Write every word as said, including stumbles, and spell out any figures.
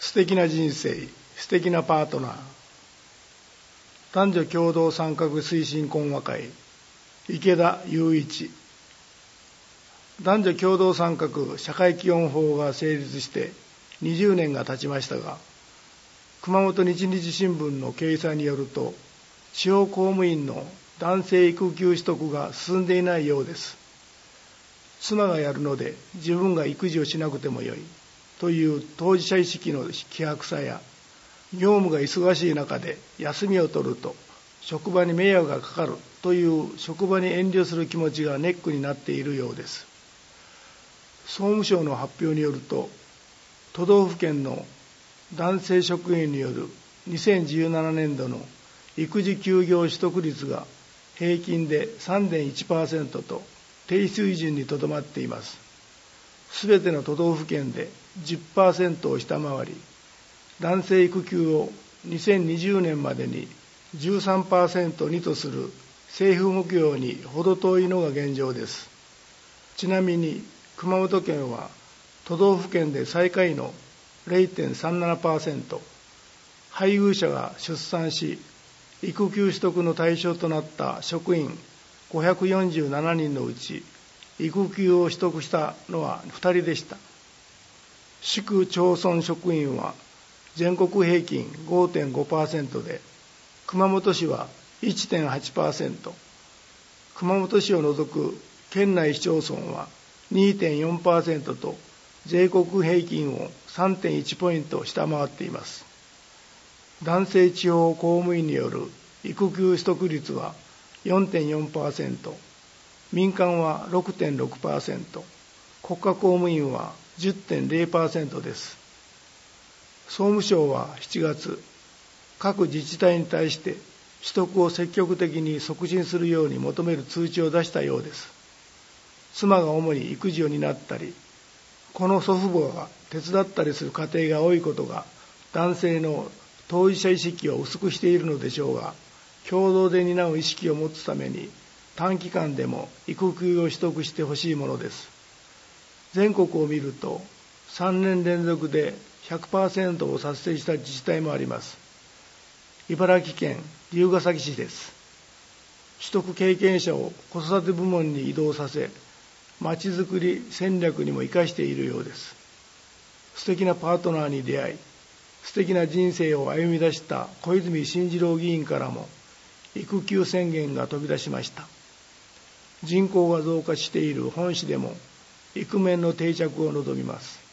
素敵な人生、素敵なパートナー。男女共同参画推進懇話会、池田雄一。男女共同参画社会基本法が成立してにじゅうねんが経ちましたが、熊本日日新聞の掲載によると、地方公務員の男性育休取得が進んでいないようです。妻がやるので自分が育児をしなくてもよいという当事者意識の希薄さや、業務が忙しい中で休みを取ると職場に迷惑がかかるという職場に遠慮する気持ちがネックになっているようです。総務省の発表によると、都道府県の男性職員によるにせんじゅうななねんどの育児休業取得率が平均で さんてんいちパーセント と低水準にとどまっています。すべての都道府県で じゅっパーセント を下回り、男性育休をにせんにじゅうねんまでに じゅうさんパーセント にとする政府目標に程遠いのが現状です。ちなみに熊本県は都道府県で最下位の れいてんさんななパーセント、配偶者が出産し育休取得の対象となった職員ごひゃくよんじゅうななにんのうち、育休を取得したのはふたりでした。市区町村職員は全国平均 ごてんごパーセント で、熊本市は いってんはちパーセント、熊本市を除く県内市町村は にてんよんパーセント と、全国平均を さんてんいちポイント下回っています。男性地方公務員による育休取得率は よんてんよんパーセント、民間は ろくてんろくパーセント、国家公務員は じゅってんれいパーセント です。総務省はしちがつ、各自治体に対して取得を積極的に促進するように求める通知を出したようです。妻が主に育児を担ったり、この祖父母が手伝ったりする家庭が多いことが、男性の当事者意識を薄くしているのでしょうが、共同で担う意識を持つために短期間でも育休を取得してほしいものです。全国を見るとさんねん連続で ひゃくパーセント を達成した自治体もあります。茨城県龍ケ崎市です。取得経験者を子育て部門に移動させ、まちづくり戦略にも生かしているようです。素敵なパートナーに出会い、素敵な人生を歩み出した小泉進次郎議員からも育休宣言が飛び出しました。人口が増加している本市でもイクメンの定着を望みます。